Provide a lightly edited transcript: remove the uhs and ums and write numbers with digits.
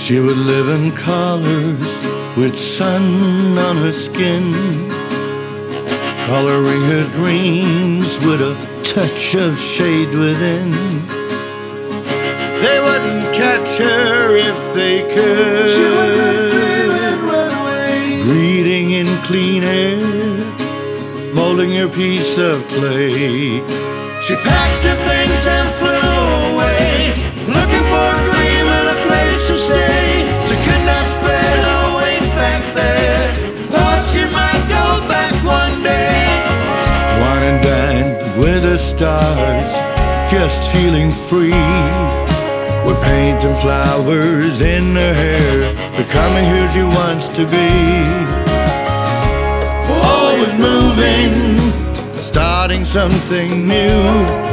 She would live in colors with sun on her skin, coloring her dreams with a touch of shade within. They wouldn't catch her if they could. She was a dream and run away, breathing in clean air, molding her piece of clay. she packed her things and flew away, looking for a dream and a place to stay. She could not spread her wings back there, thought she might go back one day. Wine and dine with the stars, just feeling free, with paint and flowers in her hair, becoming who she wants to be. Always moving, starting something new.